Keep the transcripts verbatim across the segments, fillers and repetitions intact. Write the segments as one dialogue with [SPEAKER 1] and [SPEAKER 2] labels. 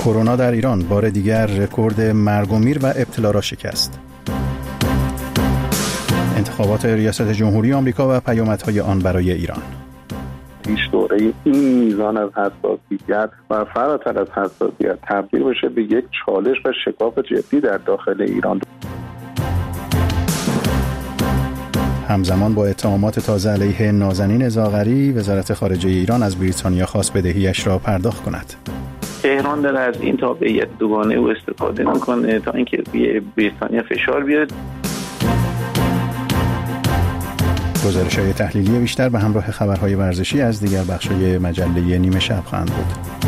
[SPEAKER 1] کرونا در ایران بار دیگر رکورد مرگ و میر و ابتلا را شکست. انتخابات ریاست جمهوری آمریکا و پیامدهای آن برای ایران.
[SPEAKER 2] پیش دوره این میزان از حساسیت و فراتر از حساسیت تبدیل بشه به یک چالش و شکاف جدی در داخل ایران.
[SPEAKER 1] همزمان با اتهامات تازه علیه نازنین زاغری، وزارت خارجه ایران از بریتانیا خواست بدهیش را پرداخت کند.
[SPEAKER 3] تهران داره از این تابعیت دوگانه او استفاده میکنه تا اینکه به بریتانیا فشار بیاره.
[SPEAKER 1] گزارش‌های تحلیلی بیشتر به همراه خبرهای ورزشی از دیگر بخش‌های مجله نیمه شب خواهند بود.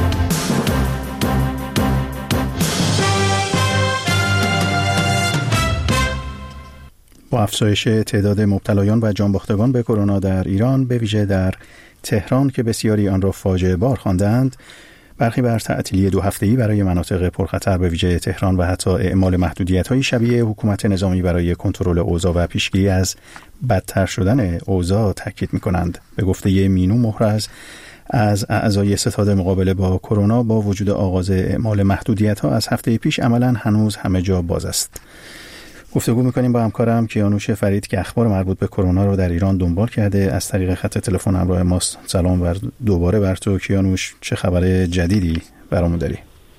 [SPEAKER 1] با افزایش تعداد مبتلایان و جانباختگان به کرونا در ایران، به ویژه در تهران که بسیاری آن را فاجعه بار خواندند، برخی بر تعطیلی دو هفته‌ای برای مناطق پرخطر به ویژه تهران و حتی اعمال محدودیت‌های شبیه حکومت نظامی برای کنترل اوضاع و پیشگیری از بدتر شدن اوضاع تاکید می‌کنند. به گفته مینو محرز از اعضای ستاد مقابله با کرونا، با وجود آغاز اعمال محدودیت‌ها از هفته پیش عملاً هنوز همه جا باز است. گفتگو می‌کنیم با همکارم کیانوش فرید که اخبار مربوط به کرونا رو در ایران دنبال کرده. از طریق خط تلفن همراه ماست. سلام و دوباره بر تو کیانوش، چه خبر جدیدی برامون داری؟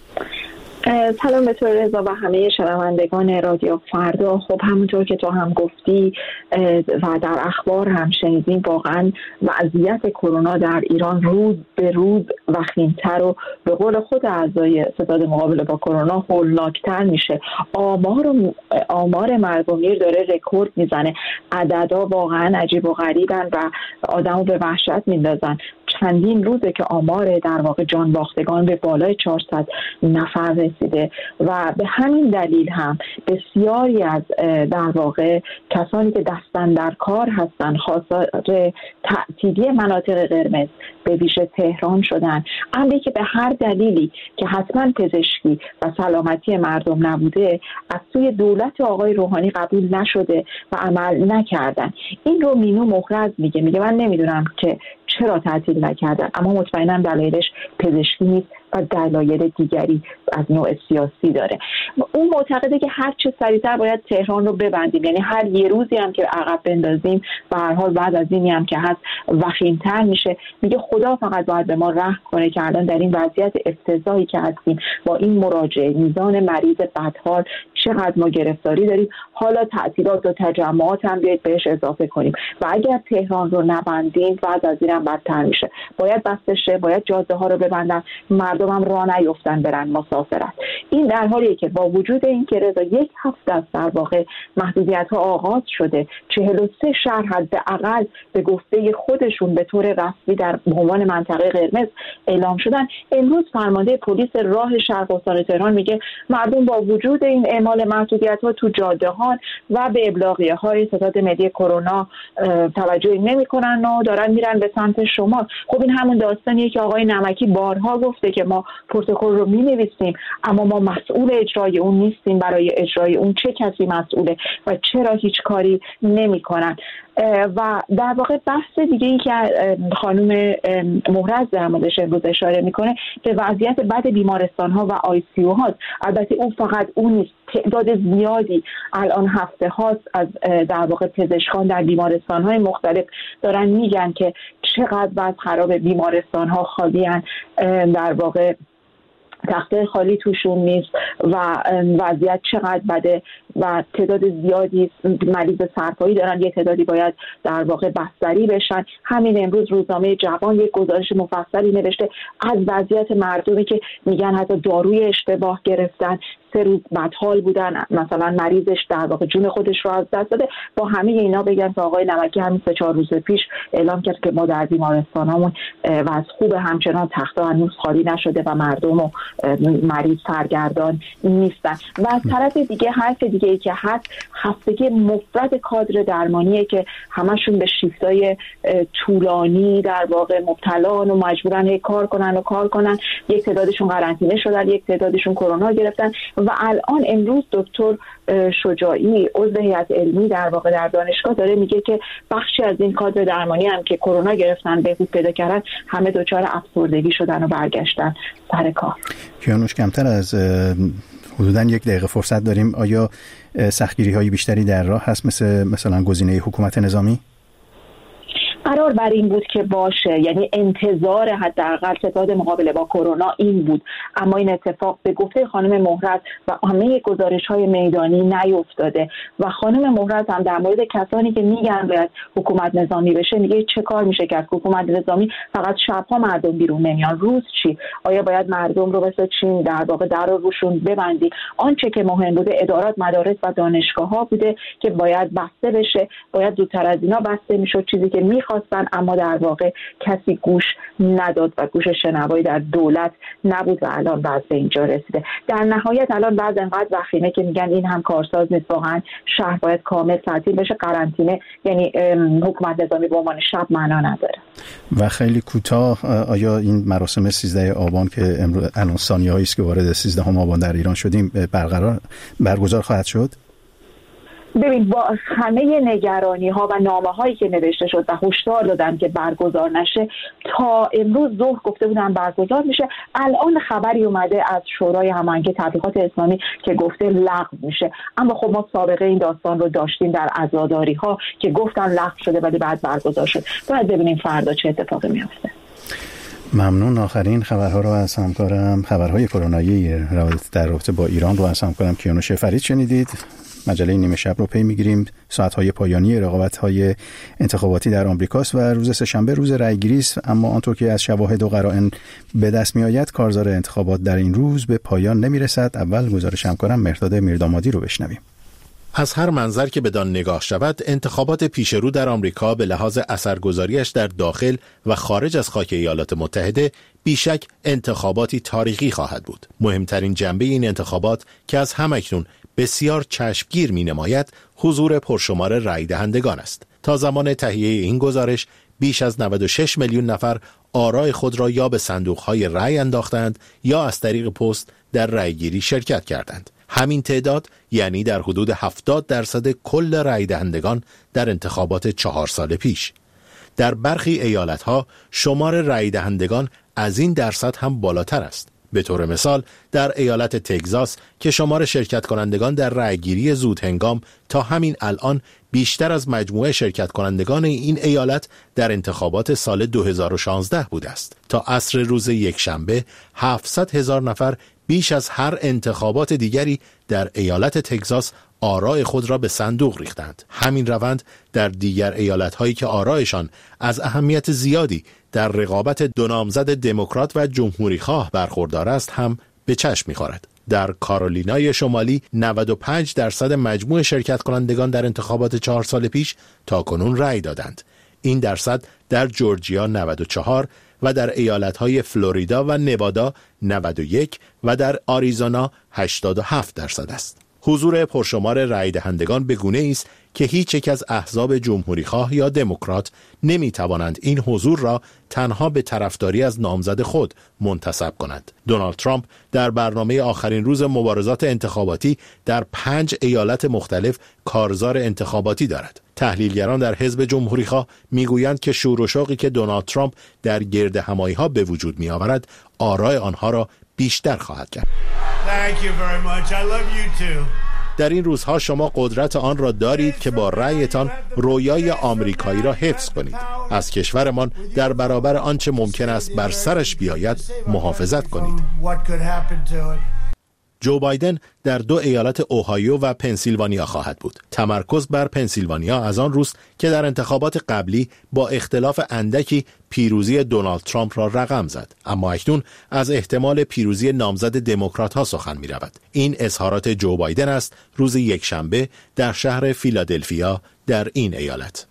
[SPEAKER 4] سلام به تو رضا و همه شنوندگان رادیو فردا. خب همونطور که تو هم گفتی و در اخبار هم شنیدیم، واقعا وضعیت کرونا در ایران روز به روز وخیم‌تر و به قول خود اعضای ستاد مقابله با کرونا هولناکتر میشه. آمار و آمار مرگ و میر داره رکورد میزنه. عددا واقعا عجیب و غریبن و آدمو به وحشت میندازن. چندین روزه که آمار در واقع جان باختگان به بالای چهارصد نفر رسیده و به همین دلیل هم بسیاری از در واقع کسانی که دستن در کار هستن خواستار تعطیلی مناطق قرمز به ویژه تهران شدن، امری که به هر دلیلی که حتما پزشکی و سلامتی مردم نبوده از سوی دولت آقای روحانی قبول نشده و عمل نکردن. این رو مینو محرز میگه میگه من نمیدونم که چرا تعطیل نکردن، اما مطمئنم دلایلش پزشکی نیست و دلایل دیگری از نوع سیاسی داره. اون معتقده که هر چه سریعتر باید تهران رو ببندیم، یعنی هر یه روزی هم که عقب بندازیم به هر حال بعد از اینی هم که هست وخیم‌تر میشه. میگه خدا فقط باید به ما رحم کنه که الان در این وضعیت افتضاحی که هستیم با این مراجعه میزان مریض بدحال چقدر ما گرفتاری داریم، حالا تعطیلات و تجمعات هم بیاید بهش اضافه کنیم و اگر تهران رو نبندیم بعد از این هم بدتر میشه. باید بسته شه، باید جاده ها رو ببندن، مردم هم راه نیفتن برن مسافرت. این در حالیه که با وجود این که رضا یک هفته از در واقع محدودیت ها آغاز شده، چهل و سه شهر حداقل به گفته خودشون به طور رسمی در عنوان منطقه قرمز اعلام شدن. امروز فرمانده پلیس راه شرق استان تهران میگه مردم با وجود این اعمال محدودیت ها تو جاده ها و به ابلاغیه های ستاد ملی کرونا توجه نمیکنن و دارن میرن به سمت شما. خب این همون داستانیه که آقای نمکی بارها گفته که ما پروتکل رو می‌نویسیم اما ما مسئول اجرای اون نیستیم. برای اجرای اون چه کسی مسئوله و چرا هیچ کاری نمی‌کنن؟ و در واقع بحث دیگه ای که خانم محرز در موردش امروز اشاره میکنه به وضعیت بد بیمارستان ها و آی سی او هاست. البته اون فقط اون نیست، تعداد زیادی الان هفته هاست از در واقع پزشکان در بیمارستان های مختلف دارن میگن که چقدر وضع خراب بیمارستان ها خالی ان، در واقع تخته خالی توشون نیست و وضعیت چقدر بده و تعداد زیادی مریض سرپایی دارن، یه تعدادی باید در واقع بستری بشن. همین امروز روزنامه جوان یک گزارش مفصلی نوشته از وضعیت مردمی که میگن حتی داروی اشتباه گرفتن، سه روز بدحال بودن، مثلا مریضش در واقع جون خودش رو از دست داده. با همه اینا بگم که آقای نمکی همین سه چهار روز پیش اعلام کرد که ما در بیمارستانامون وضع خوب، همچنان تخت‌ها هنوز خالی نشده و مردم و مریض سرگردان نیستن. و از طرف دیگه حرف دیگه ای که هست خستگی مفرط کادر درمانیه که همشون به شیفتای طولانی در واقع مبتلان و مجبورن هی کار کنن و کار کنن. یک تعدادشون قرنطینه شدن، یک تعدادشون کرونا گرفتن و الان امروز دکتر شجاعی عضو هیئت علمی در واقع در دانشگاه داره میگه که بخشی از این کادر درمانی هم که کرونا گرفتن بهبود پیدا کردن همه دچار افسردگی شدن و برگشتن سر کار.
[SPEAKER 1] کیانوش، کمتر از حدوداً یک دقیقه فرصت داریم. آیا سختگیری های بیشتری در راه هست مثل مثلا گزینه حکومت نظامی؟
[SPEAKER 4] قرار بر این بود که باشه، یعنی انتظار حداقل ستاد مقابله با کرونا این بود، اما این اتفاق به گفته خانم مهرز و همه گزارش‌های میدانی نیفتاده و خانم مهرز هم در مورد کسانی که میگن باید حکومت نظامی بشه میگه چه کار میشه کرد؟ حکومت نظامی فقط شب‌ها مردم بیرون نمیان، روز چی؟ آیا باید مردم رو مثل چین در واقع در رو روشون ببندی؟ آنچه که مهم بوده ادارات، مدارس و دانشگاه‌ها بوده که باید بسته بشه، باید زودتر از اینا بسته میشد، چیزی که میخواستن اما در واقع کسی گوش نداد و گوش شنوایی در دولت نبود و الان بعد به اینجا رسیده. در نهایت الان بعد انقدر وخیمه که میگن این هم کارساز نیست، واقعا شهر باید کامل تعطیل بشه، قرنطینه یعنی حکومت نظامی به عنوان شب معنا نداره.
[SPEAKER 1] و خیلی کوتاه، آیا این مراسم سیزده آبان که امروز الان ثانیه‌هایی است که وارد سیزدهم آبان در ایران شدیم برقرار برگزار خواهد شد؟
[SPEAKER 4] ببین، با همه نگرانی ها و نامه هایی که نوشته شد و هشدار دادن که برگزار نشه، تا امروز ظهر گفته بودن برگزار میشه. الان خبری اومده از شورای هماهنگی تبلیغات اسلامی که گفته لغو میشه، اما خب ما سابقه این داستان رو داشتیم در عزاداری ها که گفتن لغو شده ولی بعد برگزار شد. باید ببینیم فردا چه اتفاقی میفته.
[SPEAKER 1] ممنون. آخرین خبرها رو از همکارم، خبرهای کرونایی در رابطه با ایران رو از همکارم کیانوش فرید شنیدید. مجله نیمه شب رو پی میگیریم. ساعت‌های پایانی رقابت‌های انتخاباتی در آمریکاست و روز سه‌شنبه روز رأی‌گیری است، اما آنطور که از شواهد و قرائن به دست می‌آید کارزار انتخابات در این روز به پایان نمی‌رسد. اول گزارش همکارم مهرداد میردامادی رو بشنویم.
[SPEAKER 5] از هر منظر که بدان نگاه شود، انتخابات پیشرو در آمریکا به لحاظ اثرگذاریش در داخل و خارج از خاک ایالات متحده بیشک انتخاباتی تاریخی خواهد بود. مهمترین جنبه این انتخابات که از همکنون بسیار چشمگیر می نماید حضور پرشمار رای دهندگان است. تا زمان تهیه این گزارش بیش از نود و شش میلیون نفر آرای خود را یا به صندوق‌های رای انداختند یا از طریق پست در رایگیری شرکت کردند. همین تعداد یعنی در حدود هفتاد درصد کل رای دهندگان در انتخابات چهار سال پیش. در برخی ایالت‌ها شمار رای دهندگان از این درصد هم بالاتر است. به طور مثال در ایالت تگزاس که شمار شرکت کنندگان در رأیگیری زود هنگام تا همین الان بیشتر از مجموع شرکت کنندگان این ایالت در انتخابات سال دو هزار و شانزده بوده است. تا عصر روز یکشنبه هفتصد هزار نفر بیش از هر انتخابات دیگری در ایالت تگزاس آرای خود را به صندوق ریختند. همین روند در دیگر ایالت‌هایی که آرایشان از اهمیت زیادی در رقابت دو نامزد دموکرات و جمهوری خواه برخوردار است هم به چشم می‌خورد. در کارولینای شمالی نود و پنج درصد مجموع شرکت کنندگان در انتخابات چهار سال پیش تاکنون رأی دادند. این درصد در جورجیا نود و چهار و در ایالت‌های فلوریدا و نوادا نود و یک و در آریزونا هشتاد و هفت درصد است. حضور پرشمار رای دهندگان به گونه‌ای است که هیچ یک از احزاب جمهوری خواه یا دموکرات نمی توانند این حضور را تنها به طرفداری از نامزد خود منتسب کنند. دونالد ترامپ در برنامه آخرین روز مبارزات انتخاباتی در پنج ایالت مختلف کارزار انتخاباتی دارد. تحلیلگران در حزب جمهوری خواه میگویند که شور و شوقی که دونالد ترامپ در گرد همایی‌ها به وجود می آورد آرای آنها را بیشتر خواهد کرد.
[SPEAKER 6] Thank you very much. I love you too.
[SPEAKER 5] در این روزها شما قدرت آن را دارید که با رأیتان رویای آمریکایی را حفظ کنید. از کشورمان در برابر آنچه ممکن است بر سرش بیاید محافظت کنید. جو بایدن در دو ایالت اوهایو و پنسیلوانیا خواهد بود. تمرکز بر پنسیلوانیا از آن روست که در انتخابات قبلی با اختلاف اندکی پیروزی دونالد ترامپ را رقم زد، اما اکنون از احتمال پیروزی نامزد دموکرات ها سخن می رود. این اظهارات جو بایدن است روز یکشنبه در شهر فیلادلفیا در این ایالت.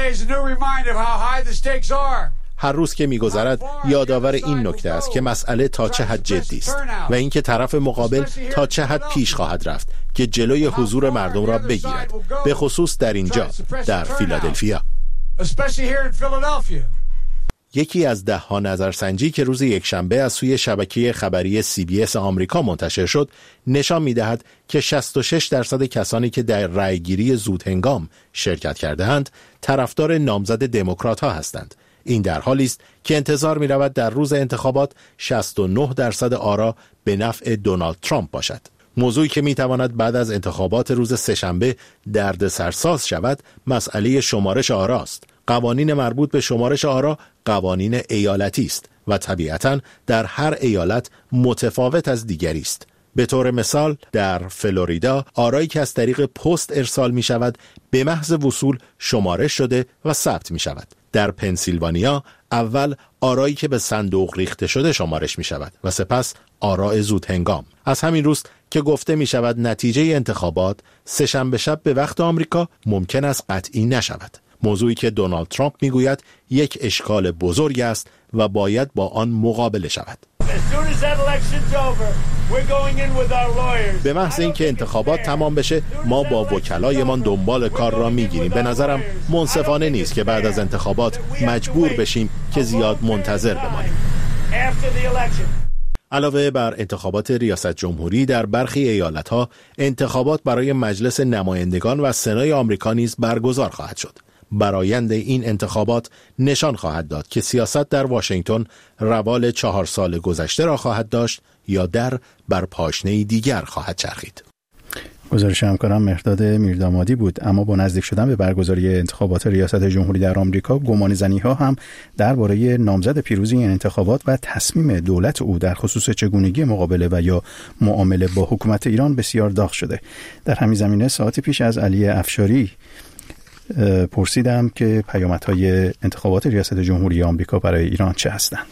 [SPEAKER 5] هر روز که می‌گذرد یادآور این نکته است که مسئله تا چه حد جدی است و اینکه طرف مقابل تا چه حد پیش خواهد رفت که جلوی حضور مردم را بگیرد، به خصوص در اینجا در فیلادلفیا. یکی از ده ها نظرسنجی که روز یکشنبه از سوی شبکه خبری سی بی اس آمریکا منتشر شد نشان می‌دهد که شصت و شش درصد کسانی که در رأیگیری زودهنگام شرکت کرده‌اند طرفدار نامزد دموکرات‌ها هستند. این در حالی است که انتظار می‌رود در روز انتخابات شصت و نه درصد آرا به نفع دونالد ترامپ باشد. موضوعی که می‌تواند بعد از انتخابات روز سه‌شنبه دردسرساز شود، مسئله شمارش آرا است. قوانین مربوط به شمارش آرا قوانین ایالتی است و طبیعتاً در هر ایالت متفاوت از دیگری است. به طور مثال در فلوریدا آرایی که از طریق پست ارسال می شود به محض وصول شمارش شده و ثبت می شود. در پنسیلوانیا اول آرایی که به صندوق ریخته شده شمارش می شود و سپس آراء زود هنگام. از همین روز که گفته می شود نتیجه انتخابات سه‌شنبه شب به وقت آمریکا ممکن است قطعی نشود. موضوعی که دونالد ترامپ میگوید یک اشکال بزرگ است و باید با آن مقابله شود. به محض اینکه انتخابات تمام بشه ما با وکلایمان دنبال کار را میگیریم. به نظرم منصفانه نیست که بعد از انتخابات مجبور بشیم که زیاد منتظر بمانیم. علاوه بر انتخابات ریاست جمهوری در برخی ایالت‌ها انتخابات برای مجلس نمایندگان و سنای آمریکا نیز برگزار خواهد شد. برآیند این انتخابات نشان خواهد داد که سیاست در واشنگتن روال چهار سال گذشته را خواهد داشت یا در بر پاشنه‌ای دیگر خواهد چرخید.
[SPEAKER 1] گزارش همکارم مهرداد میردامادی بود. اما با نزدیک شدن به برگزاری انتخابات ریاست جمهوری در آمریکا، گمانه‌زنی‌ها هم درباره نامزد پیروزی این انتخابات و تصمیم دولت او در خصوص چگونگی مقابله و یا معامله با حکومت ایران بسیار داغ شده. در همین زمینه ساعتی پیش از علی افشاری پرسیدم که پیامدهای انتخابات ریاست جمهوری آمریکا برای ایران چه هستند.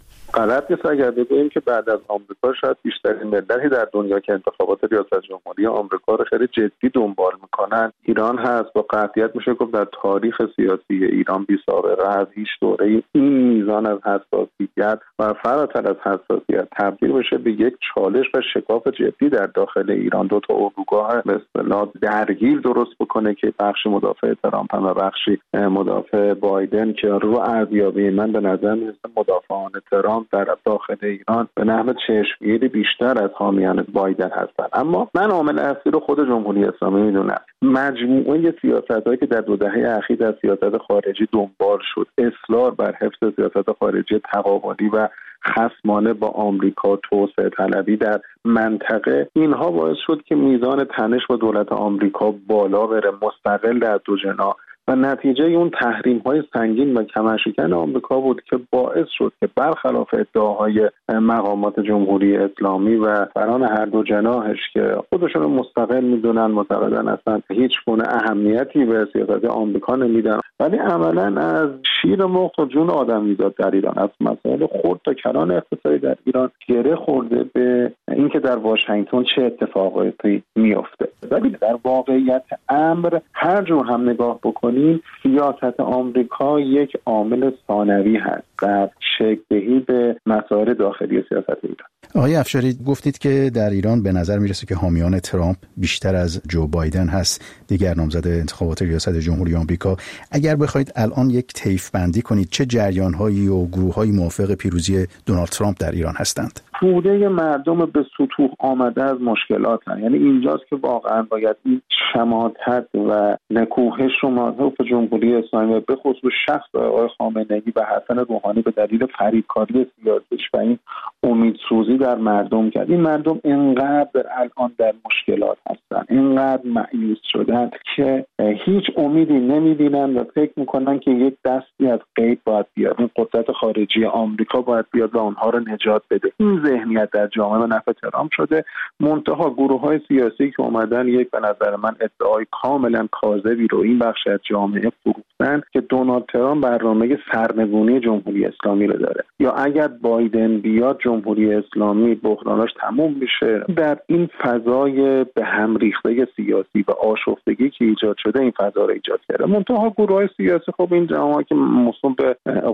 [SPEAKER 2] غلط نیست اگر بگوییم که بعد از آمریکا شاید بیشترین ملتی در دنیا که انتخابات ریاست جمهوری آمریکا رو خیلی جدی دنبال میکنن ایران هست. با قطعیت میشه گفت در تاریخ سیاسی ایران بی سابقه از هیچ دوره این میزان از حساسیت و فراتر از حساسیت تبدیل بشه به یک چالش و شکاف جدی در داخل ایران. دو تا اردوگاه به اصطلاح درگیر درست بکنه که بخش مدافع ترامپ و بخشی مدافع بایدن که رو ارزیابی من به نظر میاد مدافعان ترامپ در داخل ایران به نحو چشمگیری بیشتر از حامیان بایدن هستند. اما من عامل اصلی رو خود جمهوری اسلامی میدونم. مجموعه سیاست‌هایی که در دو دهه اخیر از سیاست خارجی دنبال شد، اصرار بر حفظ سیاست خارجی تقابلی و خصمانه با آمریکا، توسعه طلبی در منطقه، اینها باعث شد که میزان تنش با دولت آمریکا بالا بره، مستقل در دو جناح، و نتیجه اون تحریم‌های سنگین و کمرشکن آمریکا بود که باعث شد که برخلاف ادعاهای مقامات جمهوری اسلامی و بران هر دو جناحش که خودشون مستقل میدونن، معتقدن اصلا هیچ گونه اهمیتی به سیاست آمریکا نمیدن، ولی عملاً از شیر مخ و جون آدمیزاد در ایران، از مسائل خرد تا کلان اقتصادی در ایران گره خورده به اینکه در واشنگتن چه اتفاقاتی میفته. ولی در واقعیت امر هر جور هم نگاه بکنیم، سیاست آمریکا یک عامل ثانوی هست در شکل دهی به مسائل داخلی سیاست ایران.
[SPEAKER 1] آقای افشاری، گفتید که در ایران به نظر میرسه که حامیان ترامپ بیشتر از جو بایدن هست، دیگر نامزد انتخابات ریاست جمهوری آمریکا. اگر بخواید الان یک طیف بندی کنید، چه جریان‌هایی و گروه‌هایی موافق پیروزی دونالد ترامپ در ایران هستند؟
[SPEAKER 2] توده مردم به سطوح آمده از مشکلات هست. یعنی اینجاست که واقعا باید این شماتت و نکوهش رو مطلوب جمهوری اسلامی به خصوص شخص آقای خامنه‌ای و حسن روحانی به دلیل فریبکاری سیاسیش و این امیدسوزی در مردم کرد. این مردم اینقدر الان در مشکلات هستن، اینقدر مایوس شدن که هیچ امیدی نمیبینن و فکر میکنن که یک دستی از غیب باید بیاد، این قدرت خارجی آمریکا باید بیاد و آنها رو نجات بده. این ذهنیت در جامعه و نفع ترامپ شده. منتها گروه‌های سیاسی که اومدن یک به نظر من ادعای کاملا کاذبی رو این بخش از جامعه فروختن که دونالد ترامپ برنامه سرنگونی جمهوری اسلامی رو داره، یا اگر بایدن بیاد جمهوری اسلامی بحرانش تموم میشه. در این فضای به هم ریخته سیاسی و آشفتگی که ایجاد شده این فضا رو ایجاد کرده. منتها گروه‌های سیاسی خب این جماعت که مصوب به اپوزیسیون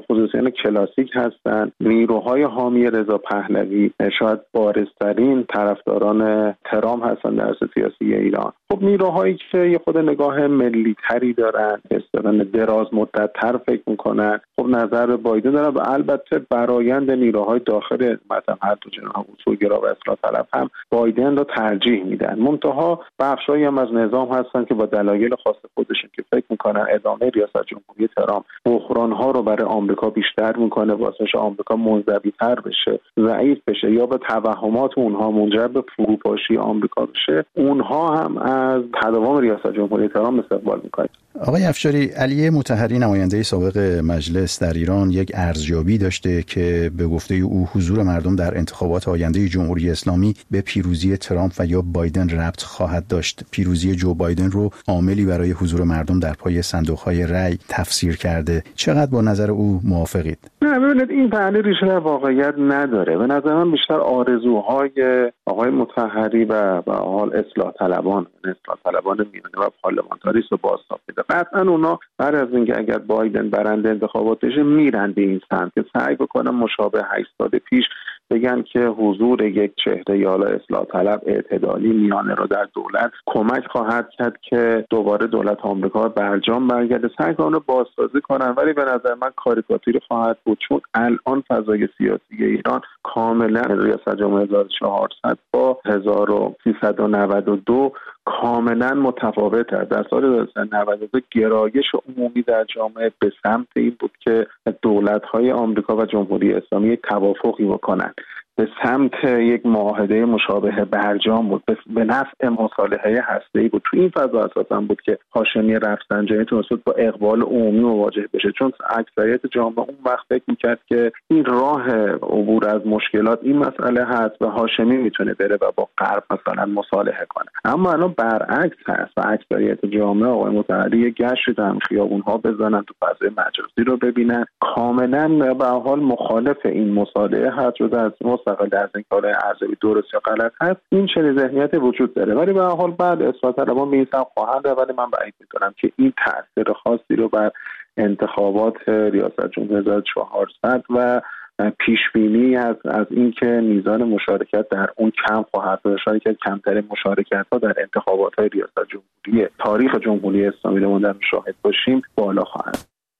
[SPEAKER 2] طرفداران کلاسیک هستند. نیروهای حامی رضا پهلوی شاید بارزترین طرفداران ترامپ هستند در سیاسی ایران. خب نیروهایی که یه خود نگاه ملی تری دارن، اصطلاحاً دراز مدت تر فکر میکنن، خب نظر به بایدن دارن و البته برآیند نیروهای داخل مثلا هر دو جناح اصولگرا و اصلاح طلب هم بایدن رو ترجیح میدن. منتها بخشایی هم از نظام هستن که با دلایل خاص خودشون که فکر میکنن ادامه ریاست جمهوری ترامپ بحران‌ها رو برای آمریکا بیشتر میکنه، واسه آمریکا منزوی‌تر بشه، ضعیف بشه یا به توهمات اونها منجر به فروپاشی آمریکا بشه، اونها هم از تداوم ریاست جمهوری ترامپ استقبال میکنن.
[SPEAKER 1] آقای افشاری، علی مطهری نماینده سابق مجلس در ایران یک ارزیابی داشته که به گفته او حضور مردم در انتخابات آینده جمهوری اسلامی به پیروزی ترامپ و یا بایدن ربط خواهد داشت. پیروزی جو بایدن رو عاملی برای حضور مردم در پای صندوق‌های رأی تفسیر کرده. چقدر با نظر او موافقید؟
[SPEAKER 2] نه ببینید، این تحلیل ریشه در واقعیت نداره. به نظر من بیشتر آرزوهای آقای مطهری و به حال اصلاح طلبان اصلاح طلبان میانه و پارلمانتاریست رو بازتاب میده. قطعا اونا بعد از اینکه اگر بایدن برنده انتخابات بشه میرن به این سمت که سعی بکنن مشابه هشت سال پیش بگن که حضور یک چهره یا اصلاح طلب اعتدالی میانه رو در دولت کمک خواهد کرد که دوباره دولت آمریکا برجام برگرده. سعی کنن رو بازسازی کنن، ولی به نظر من کاریکاتوری خواهد بود، چون الان فضای سیاسی ایران کاملا ریاست جمهوری هزار و چهارصد با هزار و سیصد و نود و دو کاملا متفاوت است. در سال هزار و سیصد و نود و دو گرایش عمومی در جامعه به سمت این بود که دولت‌های آمریکا و جمهوری اسلامی توافقی بکنند، به سمت یک معاهده مشابه برجام بود، به نفع مصالحه هسته‌ای بود. تو این فضا اساساً بود که هاشمی رفسنجانی تونست با اقبال عمومی مواجه بشه، چون اکثریت جامعه اون وقت فکر می‌کرد که این راه عبور از مشکلات این مسئله هست و هاشمی میتونه بره و با غرب مثلا مصالحه کنه. اما الان برعکس هست و اکثریت جامعه آقای مطهری گشت در خیابون‌ها بزنن، تو فضای مجازی رو ببینن، کاملاً به حال مخالف این مصالحه هست و در مستقل در از اینکه حالا ارزیابی درست یا غلط هست این چنین ذهنیت وجود داره. ولی به هر حال بعد اصلاح طلبان به این سمت خواهند، ولی من بعید می‌دونم که این تأثیر خاصی رو بر انتخابات ریاست جمهوری هزار و چهارصد و پیش بینی از از اینکه میزان مشارکت در اون کم خواهد بود، شاید کمترین مشارکت‌ها در انتخابات‌های ریاست جمهوری تاریخ جمهوری اسلامی رو در شاهد باشیم بالا خواهد.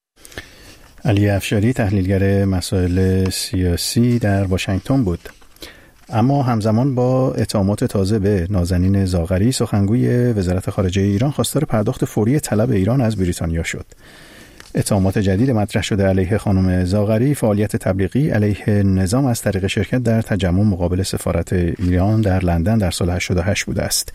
[SPEAKER 1] علی افشاری، تحلیلگر مسائل سیاسی، در واشنگتن بود. اما همزمان با اتهامات تازه به نازنین زاغری، سخنگوی وزارت خارجه ایران خواستار پرداخت فوری طلب ایران از بریتانیا شد. اتهامات جدید مطرح شده علیه خانم زاغری فعالیت تبلیغی علیه نظام از طریق شرکت در تجمع مقابل سفارت ایران در لندن در سال هشتاد و هشت بوده است.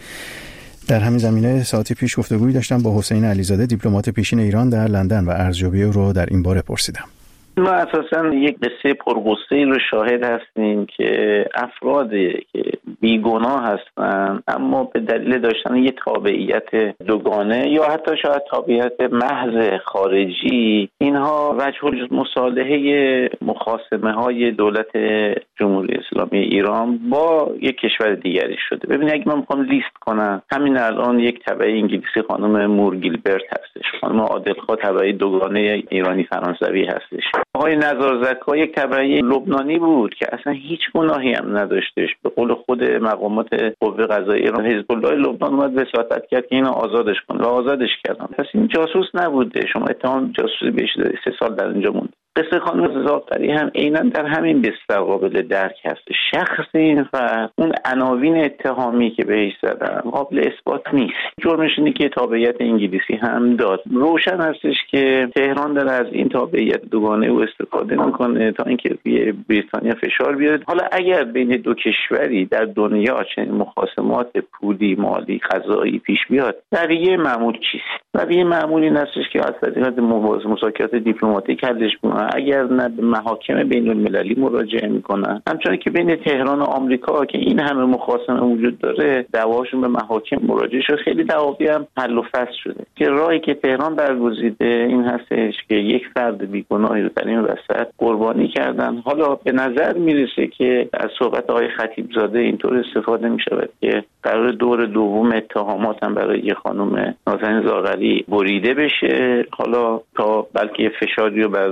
[SPEAKER 1] در همین زمینه ساعتی پیش گفتگویی داشتم با حسین علیزاده، دیپلمات پیشین ایران در لندن، و ارزیابی او رو در این باره پرسیدم.
[SPEAKER 3] ما اساساً یک قصه پرغصه‌ای رو شاهد هستیم که افرادی که بیگناه هستن اما به دلیل داشتن یک تابعیت دوگانه یا حتی شاید تابعیت محض خارجی، اینها وجه مصالحه مخاصمه های دولت جمهوری اسلامی ایران با یک کشور دیگری شده. ببینید اگه من میخوام لیست کنم، همین الان یک تبع انگلیسی خانم مور گیلبرت هستش، خانم عادلخواه تبع دوگانه ایرانی فرانسوی هستش، آقای نزار زکا یک تبعی لبنانی بود که اصلا هیچ گناهی هم نداشتش. به قول خود مقامات قوه قضاییه ایران، حزب الله لبنان اومد وساطت کرد که اینو آزادش کن و آزادش کردن. پس این جاسوس نبوده، شما اتهام جاسوسی بهش دادید، سه سال در اینجا موند. قصه خانم زاغری هم عیناً در همین بستر قابل درک هست. شخص این فرد، اون عناوین اتهامی که بهش زدن قابل اثبات نیست. جرمش اینه که تابعیت انگلیسی هم داد. روشن هستش که تهران داره از این تابعیت دوگانه او استفاده میکنه تا اینکه به بریتانیا فشار بیاره. حالا اگر بین دو کشوری در دنیا چنین مخاصمات پولی، مالی، قضایی پیش بیاد، رویه معمول چیست؟ رویه معمول این هستش که از طریق مذاکرات دیپلماتیک حلش کنن، اگر نه به محاکم بین المللی مراجعه میکنن. همچنین که بین تهران و آمریکا که این همه مخاصمه وجود داره، دعواشون به محاکم مراجعه شده، خیلی دعاوی هم حل و فصل شده. که راهی که تهران برگزیده این هستش که یک فرد بیگناهی رو در این وسط قربانی کردن. حالا به نظر میرسه که از صحبت آقای خطیب زاده اینطور استفاده میشود که قرار دور دوم اتهامات هم برای خانم نازنین زاغری بریده بشه، حالا تا بلکه فشاری رو بر دولت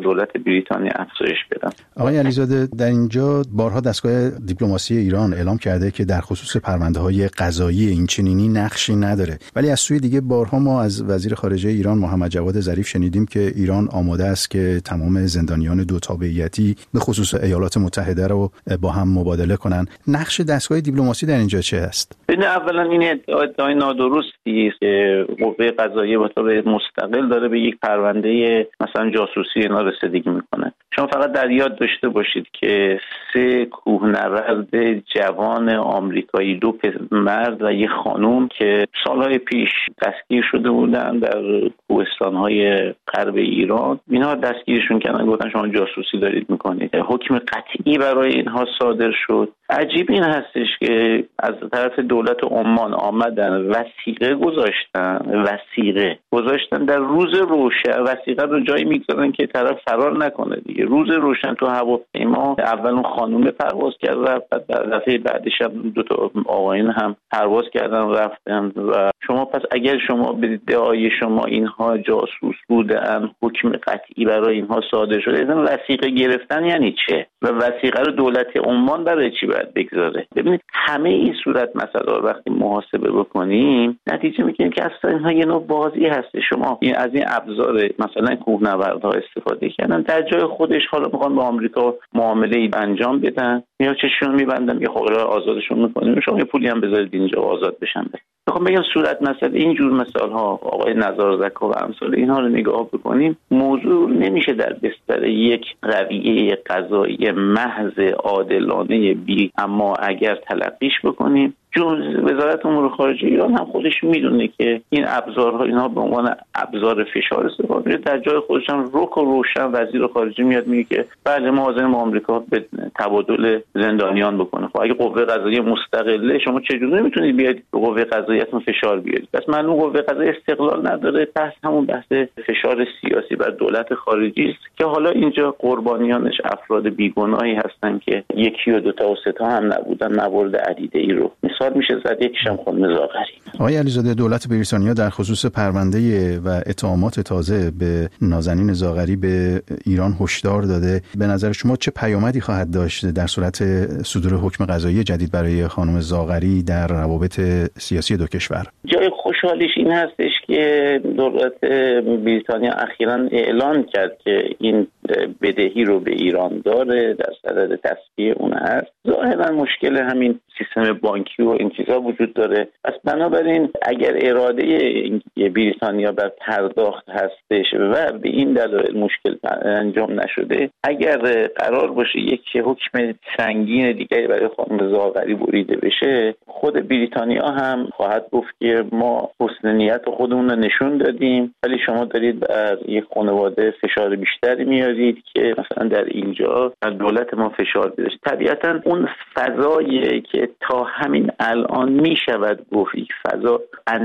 [SPEAKER 3] بریتانیا افزایش بدن.
[SPEAKER 1] آقای علیزاده، در اینجا بارها دستگاه دیپلماسی ایران اعلام کرده که در خصوص پرونده‌های قضایی این چنینی نقشی نداره، ولی از سوی دیگه بارها ما از وزیر خارجه ایران محمد جواد ظریف شنیدیم که ایران آماده است که تمام زندانیان دو تابعیتی به خصوص ایالات متحده رو با هم مبادله کنن. نقش دستگاه دیپلماسی در اینجا چه است؟
[SPEAKER 3] ببین، اولا این ادعای نادرستی است که قوه قضاییه به طور مستقل داره به یک پرونده مثلا جاسوسی اینا رسیدگی میکنه. شما فقط در یاد داشته باشید که سه کوهنورد جوان آمریکایی، دو مرد و یک خانم که سالهای پیش دستگیر شده بودن در کوهستان‌های غرب ایران، اینها دستگیرشون کردن، گفتن شما جاسوسی دارید میکنید. حکم قطعی برای اینها صادر شد. عجیب این هستش که از طرف دولت عمان آمدن وثیقه گذاشتن وثیقه گذاشتن در روز روشن، وثیقه رو جایی میگذارن که طرف فرار نکنه دیگه. روز روشن تو هواپیما اول اون خانم پرواز کرد رفت، بعد دفعه بعدش هم دو تا آقایون هم پرواز کردن رفتن. و شما پس اگر شما به ادعای شما اینها جاسوس بودن، حکم قطعی برای اینها صادر شده، اصلا وثیقه گرفتن یعنی چه؟ و وثیقه رو دولت عمان برای چی باید بگذاره؟ ببینید همه این صورت مسئله رو وقتی محاسبه بکنیم نتیجه میگیریم که اصلا اینها یه نوع بازی هست. شما این از این ابزار مثلا کوهنوردها استفاده کردن، در جای خودش حالا میخوان با آمریکا معامله انجام بدن، یا چشون میبندن که خب آزادشون میکنیم، شما یه پولی هم بذارید اینجا آزاد بشن. میخوام بگم صورت مسئله این جور مثال ها، آقای نزارزکا و امثال اینها رو نگاه بکنیم، موضوع نمیشه در بستر یک رویه قضایی محض عادلانه بی اما اگر تلقیش بکنیم. چون وزارت امور خارجه ایران هم خودش میدونه که این ابزارها اینها به عنوان ابزار فشار استفاده میشه. در جای خودش هم رک و روشن وزیر خارجه میاد میگه که بله ما حاضریم با آمریکا به تبادل زندانیان بکنه. خب اگه قوه قضاییه مستقله، شما چجوری نمیتونید بیاید به قوه قضاییتون فشار بیارید؟ پس معلوم قوه قضاییه استقلال نداره. پس همون بحث فشار سیاسی بر دولت خارجی است که حالا اینجا قربانیانش افراد بیگناهی هستن که یکی و دو تا و سه تا هم نبودن، موارد عدیده‌ای رو میشه زد. یکیشم خانم زاغری.
[SPEAKER 1] آقای علیزاده، دولت بریتانیا در خصوص پرونده و اتهامات تازه به نازنین زاغری به ایران هشدار داده. به نظر شما چه پیامدی خواهد داشت در صورت صدور حکم قضایی جدید برای خانم زاغری در روابط سیاسی دو کشور؟
[SPEAKER 3] جای خوشحالیش این هستش که دولت بریتانیا اخیراً اعلان کرد که این بدهی رو به ایران داره، در صدد تسویه اون هست. ظاهراً مشکل همین سیستم بانکی و این چیزا وجود داره. پس بنابراین اگر اراده بریتانیا بر پرداخت هستش و به این دلایل مشکل انجام نشده، اگر قرار باشه یک حکم سنگین دیگری برای خانم زاغری بریده بشه، خود بریتانیا هم خواهد گفت که ما حسن نیت خودمون رو نشون دادیم، ولی شما دارید بر یک خانواده فشار بیشتری میارید که مثلا در اینجا در دولت ما فشار بیارید. طبیعتا اون فضایی که تا همین الان می شود گفت یک فضا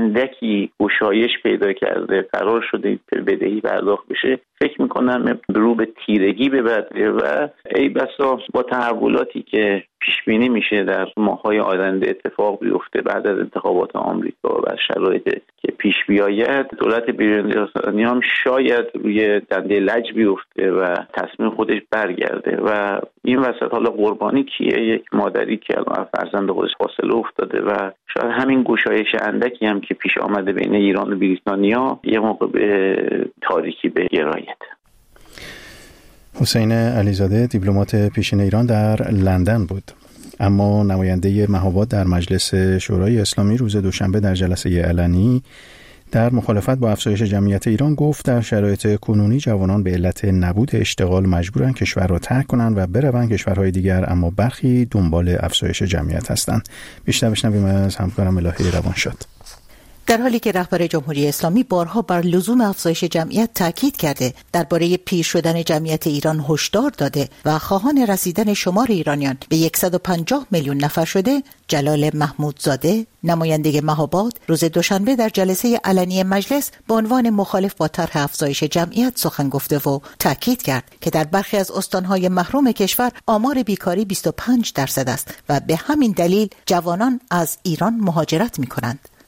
[SPEAKER 3] اندکی گشایش پیدا کرده، قرار شده بدهی پرداخت بشه، فکر میکنم رو به تیرگی ببره و ای بسا با تحولاتی که پیش بینی میشه در ماه‌های آینده اتفاق بیفته بعد از انتخابات آمریکا و شرایطی که پیش بیاید، دولت بریتانیا هم شاید روی دنده لج بیفته و تصمیم خودش برگرده و این وسط حالا قربانی کیه؟ یک مادری که الان فرزند خودش فاصله افتاده و شاید همین گشایش اندکی هم که پیش آمده بین ایران و بریتانیا یه موقع به تاریکی بگراید.
[SPEAKER 1] حسین علیزاده، دیپلمات پیشین ایران در لندن بود. اما نماینده مهاباد در مجلس شورای اسلامی روز دوشنبه در جلسه علنی در مخالفت با افزایش جمعیت ایران گفت در شرایط کنونی جوانان به علت نبود اشتغال مجبورن کشور را ترک کنند و بروند کشورهای دیگر، اما برخی دنبال افزایش جمعیت هستند. بیشتر بشنویم از همکارم الهی روانشاد.
[SPEAKER 7] در حالی که رهبر جمهوری اسلامی بارها بر لزوم افزایش جمعیت تاکید کرده، درباره پیر شدن جمعیت ایران هشدار داده و خواهان رسیدن شمار ایرانیان به صد و پنجاه میلیون نفر شده، جلال محمودزاده، نماینده مهاباد، روز دوشنبه در جلسه علنی مجلس به عنوان مخالف با طرح افزایش جمعیت سخن گفته و تاکید کرد که در برخی از استانهای محروم کشور آمار بیکاری بیست و پنج درصد است و به همین دلیل جوانان از ایران مهاجرت می‌کنند.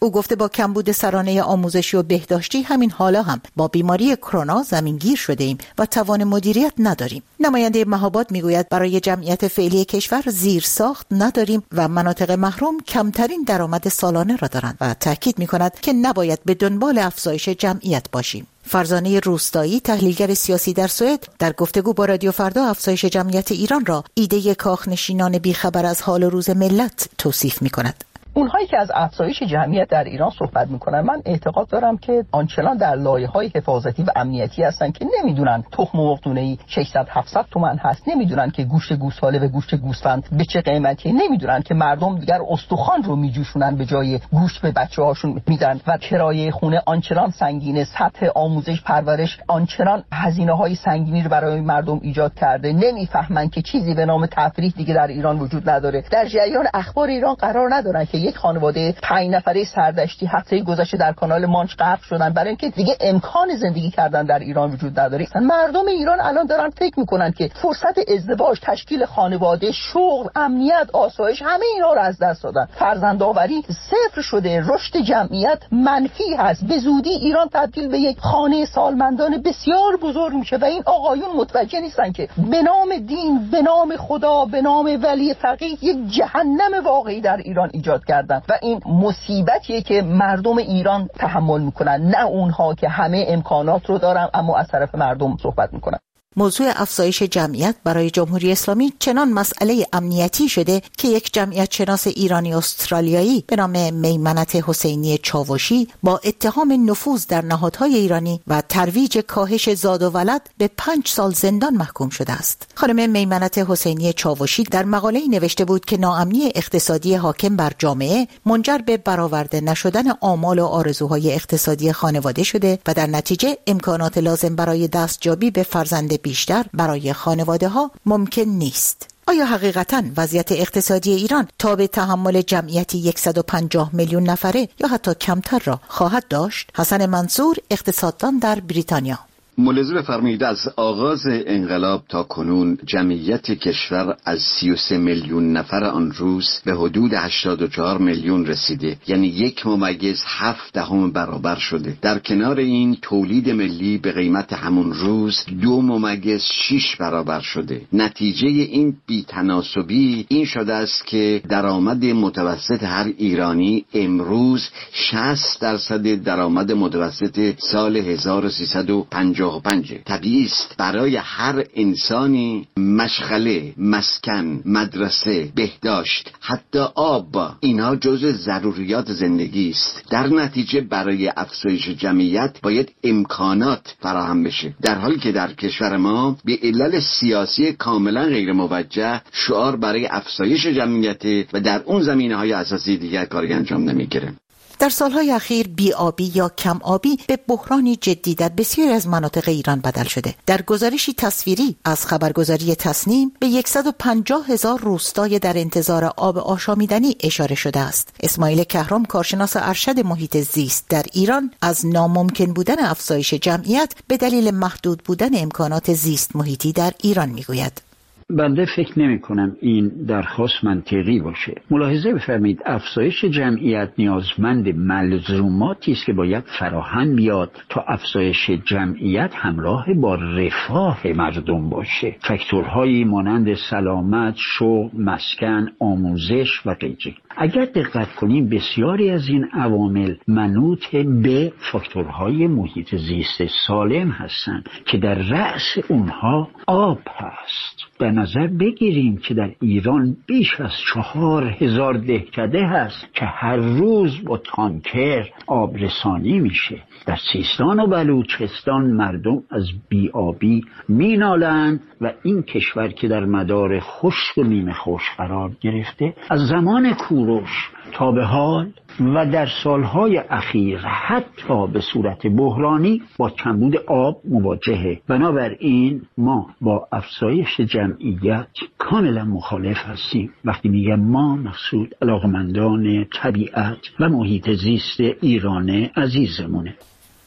[SPEAKER 7] او گفته با کمبود سرانه آموزشی و بهداشتی همین حالا هم با بیماری کرونا زمینگیر شده ایم و توان مدیریت نداریم. نماینده مهاباد میگوید برای جمعیت فعلی کشور زیر ساخت نداریم و مناطق محروم کمترین درآمد سالانه را دارند و تاکید میکند که نباید به دنبال افزایش جمعیت باشیم. فرزانه روستایی، تحلیلگر سیاسی در سوئد، در گفتگو با رادیو فردا افزایش جمعیت ایران را ایده کاخنشینان بیخبر از حال و روز ملت توصیف میکند.
[SPEAKER 8] اونهایی که از افزایش جمعیت در ایران صحبت میکنن، من اعتقاد دارم که آنچنان در لایه‌های حفاظتی و امنیتی هستن که نمیدونن تخم مرغ‌دونه‌ای ششصد هفتصد تومان هست، نمیدونن که گوشت گوساله و گوشت گوسفند به چه قیمتی، نمیدونن که مردم دیگر استخوان رو میجوشونن به جای گوشت به بچه‌هاشون میدن و کرایه خونه آنچنان سنگینه، سطح آموزش پرورش آنچنان هزینه‌های سنگینی رو برای مردم ایجاد کرده، نمیفهمن که چیزی به نام تفریح دیگه در ایران وجود نداره. در جریان اخبار ایران قرار ندارن که یک خانواده پنج نفره سردشتی هفته گذشته در کانال مانچ غرق شدن برای اینکه دیگه امکان زندگی کردن در ایران وجود نداره. مردم ایران الان دارن فکر میکنن که فرصت ازدواج، تشکیل خانواده، شغل، امنیت، آسایش، همه اینا رو از دست دادن. فرزندآوری صفر شده، رشد جمعیت منفی هست. به زودی ایران تبدیل به یک خانه سالمندان بسیار بزرگ میشه و این آقایون متوجه نیستن که به نام دین، به نام خدا، به نام ولی فقیه یک جهنم واقعی در ایران ایجاد کردن و این مصیبتیه که مردم ایران تحمل میکنن، نه اونها که همه امکانات رو دارن اما از طرف مردم صحبت میکنن.
[SPEAKER 7] موضوع افزایش جمعیت برای جمهوری اسلامی چنان مسئله امنیتی شده که یک جمعیت شناس ایرانی استرالیایی به نام میمنت حسینی چاوشی با اتهام نفوذ در نهادهای ایرانی و ترویج کاهش زاد و ولد به پنج سال زندان محکوم شده است. خانم میمنت حسینی چاوشی در مقاله‌ای نوشته بود که ناامنی اقتصادی حاکم بر جامعه منجر به برآورده نشدن آمال و آرزوهای اقتصادی خانواده شده و در نتیجه امکانات لازم برای دستیابی به فرزند بیشتر برای خانواده ها ممکن نیست. آیا حقیقتاً وضعیت اقتصادی ایران تا به تحمل جمعیتی صد و پنجاه میلیون نفره یا حتی کمتر را خواهد داشت؟ حسن منصور، اقتصاددان در بریتانیا:
[SPEAKER 9] ملاحظه بفرمایید از آغاز انقلاب تا کنون جمعیت کشور از سی و سه میلیون نفر آن روز به حدود هشتاد و چهار میلیون رسیده، یعنی یک ممیز هفت دهم برابر شده. در کنار این تولید ملی به قیمت همون روز دو ممیز شش برابر شده. نتیجه این بی‌تناسبی این شده است که درآمد متوسط هر ایرانی امروز شصت درصد درآمد متوسط سال هزار و سیصد و پنجاه و پنج. طبیعی است برای هر انسانی مشغله، مسکن، مدرسه، بهداشت، حتی آب، اینها جزء ضروریات زندگی است. در نتیجه برای افزایش جمعیت باید امکانات فراهم بشه، در حالی که در کشور ما به علل سیاسی کاملا غیر موجه شعار برای افزایش جمعیت و در اون زمینه‌های اساسی دیگر کاری انجام نمیگیره.
[SPEAKER 7] در سالهای اخیر بی‌آبی یا کم آبی به بحرانی جدی در بسیاری از مناطق ایران بدل شده. در گزارشی تصویری از خبرگزاری تصنیم به صد و پنجاه هزار روستای در انتظار آب آشامیدنی اشاره شده است. اسماعیل کهرم، کارشناس ارشد محیط زیست در ایران، از ناممکن بودن افزایش جمعیت به دلیل محدود بودن امکانات زیست محیطی در ایران میگوید:
[SPEAKER 10] بنده فکر نمی کنم این درخواست منطقی باشه. ملاحظه بفرمایید افزایش جمعیت نیازمند ملزوماتی است که باید فراهم بیاد تا افزایش جمعیت همراه با رفاه مردم باشه. فاکتورهایی مانند سلامت، شغل، مسکن، آموزش و غیره. اگر دقت کنیم بسیاری از این عوامل منوط به فاکتورهای محیط زیست سالم هستند که در رأس اونها آب هست. در نظر بگیریم که در ایران بیش از چهار هزار دهکده هست که هر روز با تانکر آب رسانی میشه. در سیستان و بلوچستان مردم از بی‌آبی مینالند و این کشور که در مدار خشک و نیمه خشک قرار گرفته از زمان کوروش تا به حال و در سالهای اخیر حتی به صورت بحرانی با کمبود آب مواجهه. بنابراین ما با افزایش جمعیت کاملا مخالف هستیم. وقتی میگم ما، مقصود علاقمندان طبیعت و محیط زیست ایران عزیزمونه.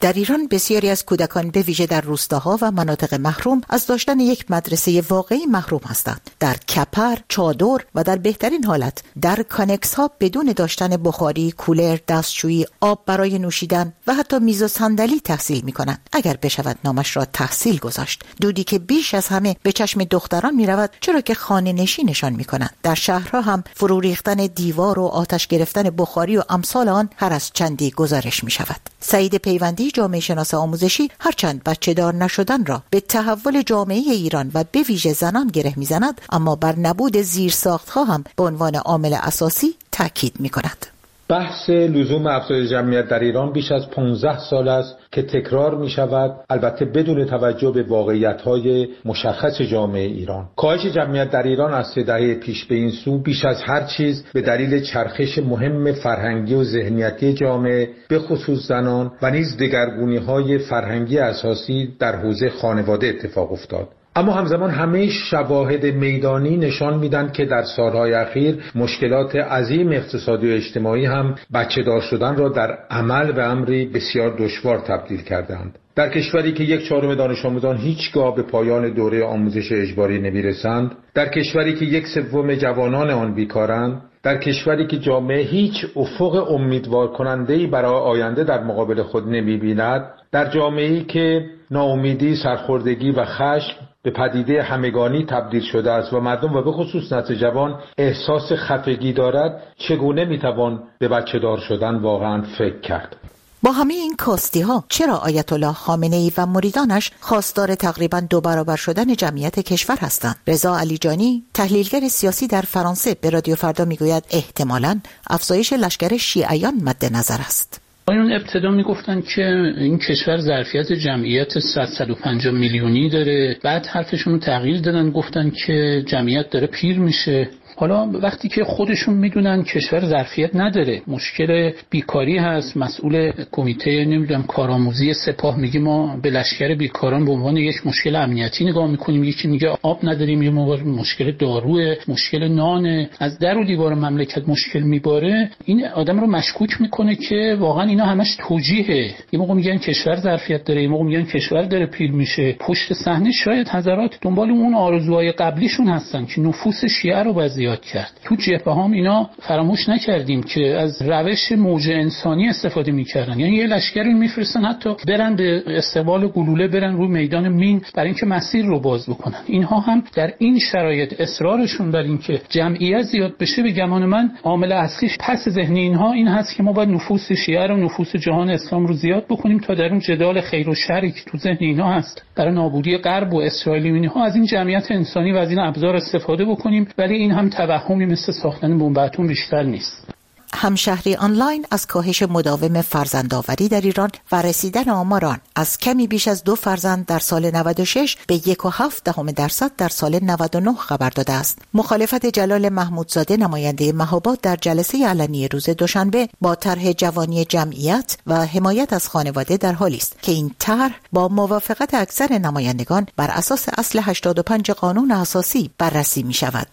[SPEAKER 7] در ایران بسیاری از کودکان به ویژه در روستاها و مناطق محروم از داشتن یک مدرسه واقعی محروم هستند. در کپر، چادر و در بهترین حالت در کانکس ها بدون داشتن بخاری، کولر، دستشویی، آب برای نوشیدن و حتی میز و صندلی تحصیل می‌کنند. اگر بشود نامش را تحصیل گذاشت. دودی که بیش از همه به چشم دختران می‌رود، چرا که خانه نشینشان می‌کنند. در شهرها هم فرو ریختن دیوار و آتش گرفتن بخاری و امثال آن هر از چندی گزارش می‌شود. سعید پیوندی، جامعه شناس آموزشی، هرچند بچه دار نشدن را به تحول جامعه ایران و به ویژه زنان گره می‌زند، اما بر نبود زیرساخت‌ها هم به عنوان عامل اساسی تاکید می‌کند.
[SPEAKER 11] بحث لزوم افزایش جمعیت در ایران بیش از پانزده سال است که تکرار می شود، البته بدون توجه به واقعیت‌های مشخص جامعه ایران. کاهش جمعیت در ایران از سه دهه پیش به این سو بیش از هر چیز به دلیل چرخش مهم فرهنگی و ذهنیتی جامعه به خصوص زنان و نیز دگرگونی‌های فرهنگی اساسی در حوزه خانواده اتفاق افتاد. اما همزمان همه شواهد میدانی نشان میدن که در سالهای اخیر مشکلات عظیم اقتصادی و اجتماعی هم بچه دار شدن را در عمل به امری بسیار دشوار تبدیل کردند. در کشوری که یک چهارم دانش آموزان هیچگاه به پایان دوره آموزش اجباری نمیرسند، در کشوری که یک سوم جوانان آن بیکارند، در کشوری که جامعه هیچ افق امیدوار کننده‌ای برای آینده در مقابل خود نمی‌بیند، در جامعه‌ای که ناامیدی، سرخوردگی و خشم به پدیده همگانی تبدیل شده است و مردم و به خصوص نسل جوان احساس خفگی دارد، چگونه میتوان به بچه دار شدن واقعا فکر کرد؟
[SPEAKER 7] با همه این کاستی ها چرا آیت الله خامنه ای و مریدانش خواستار تقریبا دو برابر شدن جمعیت کشور هستند؟ رضا علیجانی، تحلیلگر سیاسی در فرانسه، به رادیو فردا میگوید احتمالاً افزایش لشکر شیعیان مد نظر است.
[SPEAKER 12] آیون ابتدا میگفتن که این کشور ظرفیت جمعیت صد تا صد و پنجاه میلیونی داره، بعد حرفشون رو تغییر دادن، گفتن که جمعیت داره پیر میشه. حالا وقتی که خودشون میدونن کشور ظرفیت نداره، مشکل بیکاری هست، مسئول کمیته نمیدونم کارآموزی سپاه میگه ما به لشکر بیکاران به عنوان یک مشکل امنیتی نگاه میکنیم، یکی میگه آب نداریم، یه موقع مشکل داروه، مشکل نانه، از در و دیوار مملکت مشکل میباره. این آدم رو مشکوک میکنه که واقعا اینا همش توجیهه. یه موقع میگن کشور ظرفیت داره، یه موقع میگن کشور داره پیر میشه. پشت صحنه شاید حضرات دنبال اون آرزوهای قبلیشون هستن که نفوذ شیعه رو باز کرد. تو جبهه هم اینا فراموش نکردیم که از روش موج انسانی استفاده میکردن، یعنی یه لشکری میفرستن حتی برن به استقبال گلوله، برن روی میدان مین برای اینکه مسیر رو باز بکنن. اینها هم در این شرایط اصرارشون بر اینکه جمعیت زیاد بشه، به گمان من عامل اصلیش پس ذهنی اینها این هست که ما باید نفوذ شیعه رو، نفوذ جهان اسلام رو زیاد بکنیم تا در اون جدال خیر و شری که تو ذهن اینها هست برای نابودی غرب و اسرائیل و اینها از این جمعیت انسانی و از این ابزار استفاده بکنیم، ولی این هم توهمی مثل ساختن بمب اتم بیشتر نیست.
[SPEAKER 7] همشهری آنلاین از کاهش مداوم فرزندآوری در ایران و رسیدن آمار آن از کمی بیش از دو فرزند در سال نود و شش به یک و هفت دهم درصد در سال نود و نه خبر داده است. مخالفت جلال محمودزاده، نماینده مهاباد، در جلسه علنی روز دوشنبه با طرح جوانی جمعیت و حمایت از خانواده در حالی است که این طرح با موافقت اکثر نمایندگان بر اساس اصل هشتاد و پنج قانون اساسی بررسی می شود.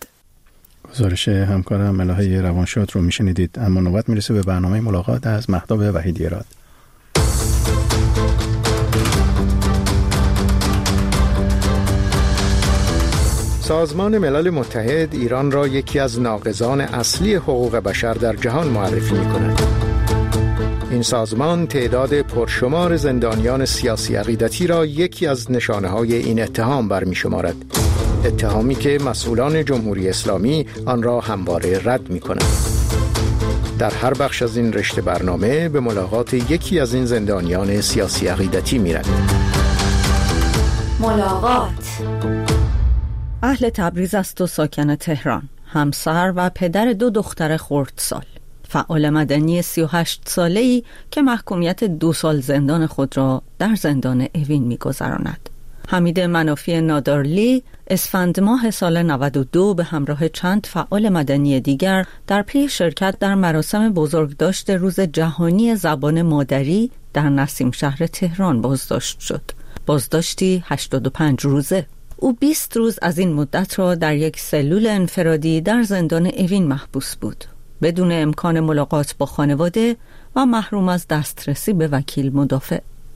[SPEAKER 1] گزارش همکارم ملاحه روانشاد رو میشنیدید. اما نوبت میرسه به برنامه ملاقات از مهتاب وحیدی راد. سازمان ملل متحد ایران را یکی از ناقضان اصلی حقوق بشر در جهان معرفی می‌کند. این سازمان تعداد پرشمار زندانیان سیاسی عقیدتی را یکی از نشانه‌های این اتهام برمی‌شمارد. اتهامی که مسئولان جمهوری اسلامی آن را همواره رد می‌کنند. در هر بخش از این رشته برنامه به ملاقات یکی از این زندانیان سیاسی عقیدتی می‌رویم.
[SPEAKER 13] ملاقات. اهل تبریز است و ساکن تهران، همسر و پدر دو دختر خردسال، فعال مدنی سی و هشت ساله‌ای که محکومیت دو سال زندان خود را در زندان اوین می‌گذراند. حمید منافی نادارلی اسفند ماه سال نود و دو به همراه چند فعال مدنی دیگر در پی شرکت در مراسم بزرگداشت روز جهانی زبان مادری در نسیم شهر تهران بازداشت شد. بازداشتی هشتاد و پنج روزه. او بیست روز از این مدت را در یک سلول انفرادی در زندان اوین محبوس بود، بدون امکان ملاقات با خانواده و محروم از دسترسی به وکیل مدافع.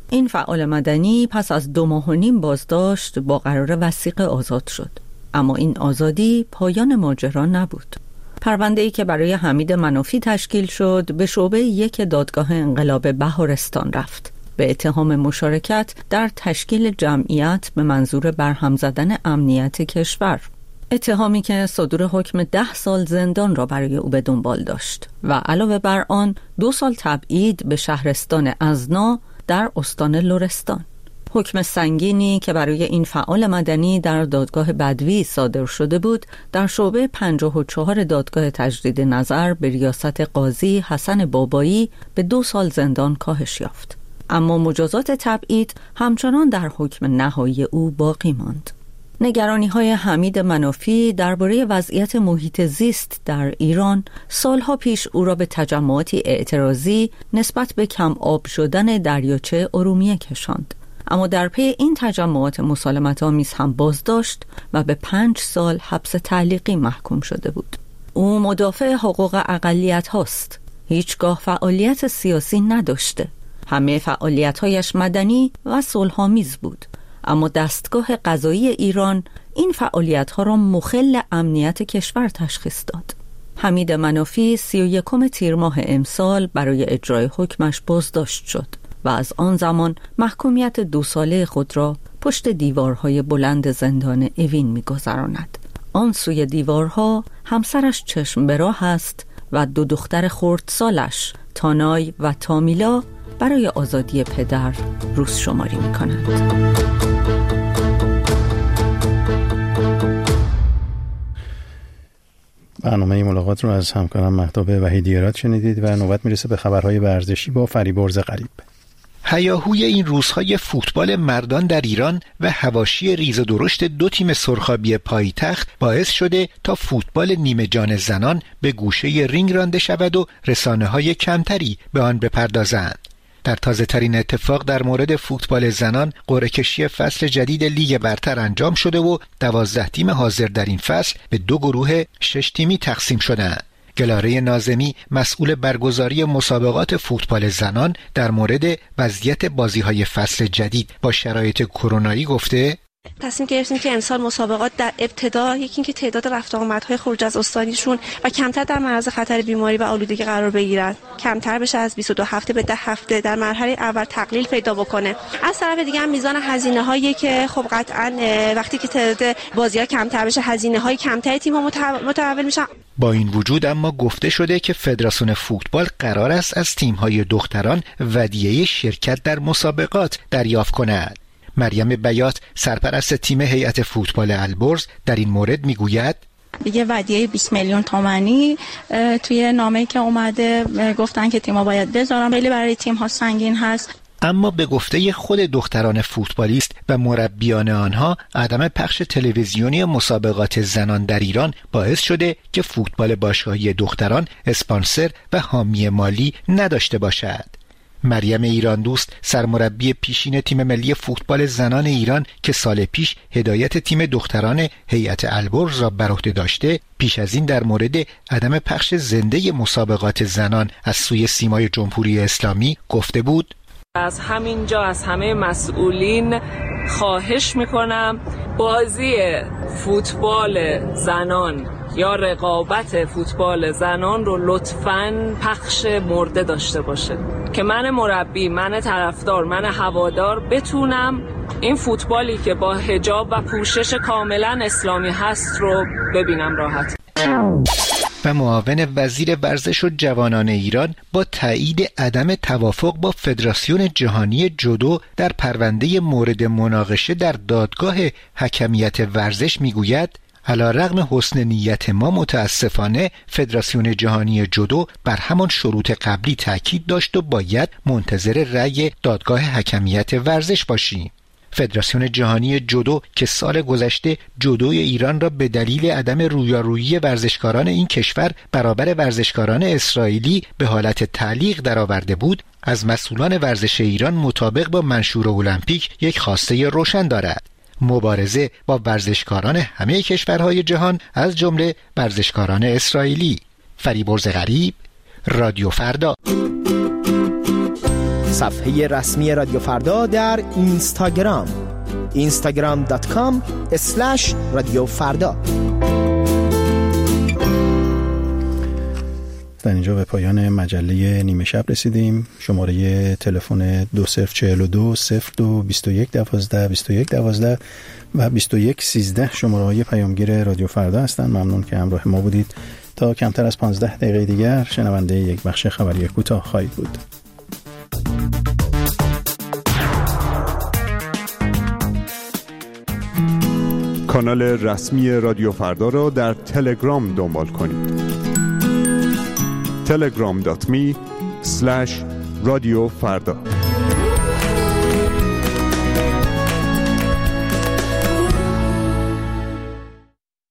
[SPEAKER 13] این فعال مدنی پس از دو ماه و نیم بازداشت با قرار وثیقه آزاد شد. اما این آزادی پایان ماجرا نبود. پرونده‌ای که برای حمید منافی تشکیل شد به شعبه یک دادگاه انقلاب بهارستان رفت به اتهام مشارکت در تشکیل جمعیت به منظور برهم زدن امنیت کشور. اتهامی که صدور حکم ده سال زندان را برای او به دنبال داشت و علاوه بر آن دو سال تبعید به شهرستان ازنا در استان لرستان. حکم سنگینی که برای این فعال مدنی در دادگاه بدوی صادر شده بود در شعبه پنجاه و چهار دادگاه تجدید نظر به ریاست قاضی حسن بابایی به دو سال زندان کاهش یافت. اما مجازات تبعید همچنان در حکم نهایی او باقی ماند. نگرانی‌های حمید منافی درباره وضعیت محیط زیست در ایران سالها پیش او را به تجمعاتی اعتراضی نسبت به کم آب شدن دریاچه ارومیه کشاند. اما در پی این تجمعات مسالمت‌آمیز هم بازداشت و به پنج سال حبس تعلیقی محکوم شده بود. او مدافع حقوق اقلیت هاست. هیچگاه فعالیت سیاسی نداشته. همه فعالیت‌هایش مدنی و صلح‌آمیز بود. اما دستگاه قضایی ایران این فعالیت‌ها را مخل امنیت کشور تشخیص داد. حمید منافی سی و یکم تیر ماه امسال برای اجرای حکمش بازداشت شد و از آن زمان محکومیت دو ساله خود را پشت دیوارهای بلند زندان اوین می‌گذراند. آن سوی دیوارها همسرش چشم به راه است و دو دختر خردسالش تانای و تامیلا برای آزادی پدر روز شماری می‌کنند.
[SPEAKER 1] برنامه ملاقات رو از همکارم مهتاب وحیدی‌راد شنیدید و نوبت میرسه به خبرهای ورزشی با فریبرز غریب.
[SPEAKER 14] هیاهوی این روزهای فوتبال مردان در ایران و حواشی ریز و درشت دو تیم سرخابی پایتخت باعث شده تا فوتبال نیمه جان زنان به گوشه رینگ رانده شود و رسانه‌های کمتری به آن بپردازند. در تازه ترین اتفاق در مورد فوتبال زنان قرعه کشی فصل جدید لیگ برتر انجام شده و دوازده تیم حاضر در این فصل به دو گروه شش تیمی تقسیم شدند. گلاره ناظمی مسئول برگزاری مسابقات فوتبال زنان در مورد وضعیت بازی‌های فصل جدید با شرایط کرونایی گفته:
[SPEAKER 15] تصمیم گرفتیم که امسال مسابقات در ابتدا یکی اینکه تعداد رفت آمدهای خروج از استانیشون و کمتر در معرض خطر بیماری و آلودگی قرار بگیرن، کمتر بشه، از بیست و دو هفته به ده هفته، در مرحله اول تقلیل پیدا بکنه. از طرف دیگه هم میزان هزینه‌هایی که خب قطعاً وقتی که تعداد بازی‌ها کمتر بشه هزینه‌های کمتری تیم‌ها متحول میشن.
[SPEAKER 14] با این وجود اما گفته شده که فدراسیون فوتبال قرار است از تیم‌های دختران ودیعه شرکت در مسابقات دریافت کند. مریم بیات سرپرست تیم هیئت فوتبال البرز در این مورد میگوید:
[SPEAKER 16] یه ودیعه بیست میلیون تومانی توی نامه‌ای که اومده گفتن که تیم‌ها باید بذارن، خیلی برای تیم‌ها سنگین هست.
[SPEAKER 14] اما به گفته خود دختران فوتبالیست و مربیان آنها عدم پخش تلویزیونی مسابقات زنان در ایران باعث شده که فوتبال باشگاهی دختران اسپانسر و حامی مالی نداشته باشد. مریم ایران دوست سرمربی پیشین تیم ملی فوتبال زنان ایران که سال پیش هدایت تیم دختران هیئت البرز را بر عهده داشته، پیش از این در مورد عدم پخش زنده مسابقات زنان از سوی سیمای جمهوری اسلامی گفته بود:
[SPEAKER 17] از همینجا از همه مسئولین خواهش میکنم بازی فوتبال زنان یا رقابت فوتبال زنان رو لطفاً پخش مرده داشته باشه که من مربی، من طرفدار، من هوادار بتونم این فوتبالی که با حجاب و پوشش کاملا اسلامی هست رو ببینم راحت.
[SPEAKER 14] و معاون وزیر ورزش و جوانان ایران با تایید عدم توافق با فدراسیون جهانی جودو در پرونده مورد مناقشه در دادگاه حکمیت ورزش میگوید: علیرغم حسن نیت ما متاسفانه فدراسیون جهانی جودو بر همان شروط قبلی تاکید داشت و باید منتظر رأی دادگاه حکمیت ورزش باشیم. فدراسیون جهانی جودو که سال گذشته جودوی ایران را به دلیل عدم رویارویی ورزشکاران این کشور برابر ورزشکاران اسرائیلی به حالت تعلیق درآورده بود، از مسئولان ورزش ایران مطابق با منشور المپیک یک خواسته روشن دارد: مبارزه با ورزشکاران همه کشورهای جهان از جمله ورزشکاران اسرائیلی. فریبرز غریب، رادیو فردا.
[SPEAKER 18] صفحه رسمی رادیو فردا در اینستاگرام اینستاگرام دات کام اسلش رادیو فردا.
[SPEAKER 1] در اینجا به پایان مجله نیمه شب رسیدیم. شماره تلفن دو صفر چهل و دو صفر دو بیست و یک دوازده بیست و یک دوازده و بیست و یک سیزده شماره های پیامگیر رادیو فردا هستند. ممنون که همراه ما بودید. تا کمتر از پانزده دقیقه دیگر شنونده یک بخش خبری کوتاه خواهید بود.
[SPEAKER 19] کانال رسمی رادیو فردا را در تلگرام دنبال کنید. تلگرام دات می اسلش رادیو فردا.